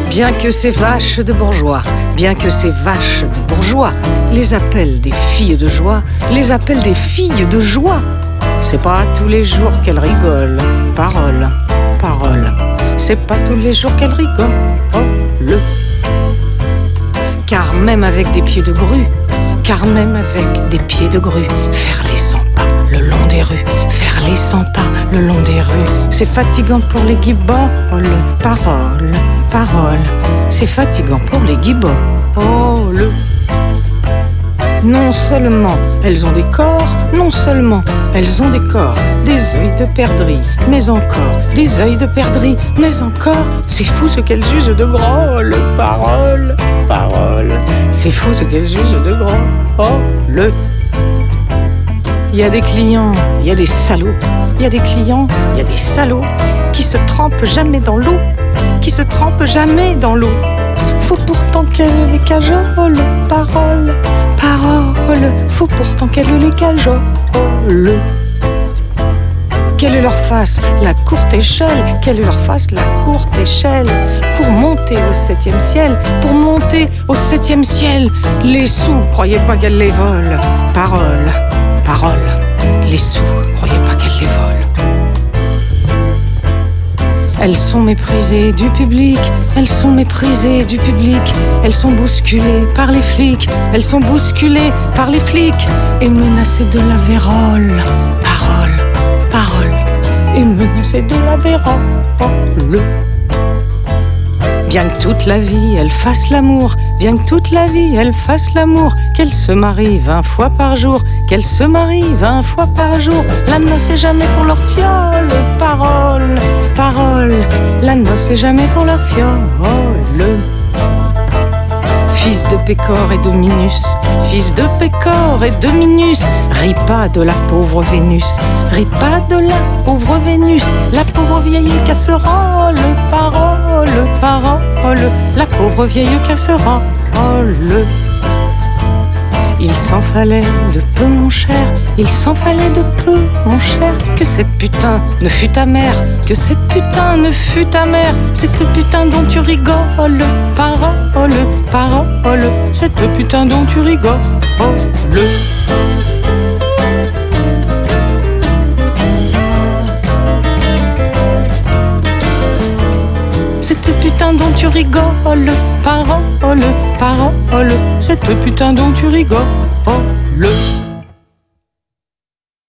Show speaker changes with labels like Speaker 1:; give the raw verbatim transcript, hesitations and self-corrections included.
Speaker 1: Bien que ces vaches de bourgeois, bien que ces vaches de bourgeois les appellent des filles de joie, les appellent des filles de joie. C'est pas tous les jours qu'elles rigolent, parole, parole. C'est pas tous les jours qu'elles rigolent, oh, le. Car même avec des pieds de grue, car même avec des pieds de grue, faire les cent pas le long des rues, faire les cent pas le long des rues, c'est fatigant pour les guiboles, parole, parole, c'est fatigant pour les guiboles, oh le. Non seulement elles ont des corps, non seulement elles ont des corps, des œils de perdrix, mais encore des œils de perdrix, mais encore, c'est fou ce qu'elles usent de grolles, parole, parole, c'est fou ce qu'elles usent de grolles. Il y a des clients, il y a des salauds, il y a des clients, il y a des salauds qui se trempent jamais dans l'eau, qui se trempent jamais dans l'eau. Faut pourtant qu'elle les cajole, parole, parole, faut pourtant qu'elle les cajole. Quelle leur fasse la courte échelle, quelle leur fasse la courte échelle pour monter au septième ciel, pour monter au septième ciel. Les sous, croyez pas qu'elle les vole, parole, parole, les sous, croyez pas qu'elle les vole. Elles sont méprisées du public, elles sont méprisées du public, elles sont bousculées par les flics, elles sont bousculées par les flics et menacées de la vérole, parole, parole, et menacées de la vérole. Bien que toute la vie elle fasse l'amour, bien que toute la vie elle fasse l'amour, qu'elle se marie vingt fois par jour, qu'elle se marie vingt fois par jour, la noce est jamais pour leur fiole, parole, parole, la noce est jamais pour leur fiole. Fils de Pécor et de Minus, fils de Pécor et de Minus, ris pas de la pauvre Vénus, ris pas de la pauvre Vénus, la pauvre vieille casserole, parole, parole, la pauvre vieille casserole. Il s'en fallait de peu, mon cher, il s'en fallait de peu, mon cher, que cette putain ne fût ta mère, que cette putain ne fût ta mère, cette putain dont tu rigoles, parole, parole, cette putain dont tu rigoles. Cette putain dont tu rigoles, parole, parole, cette putain dont tu rigoles.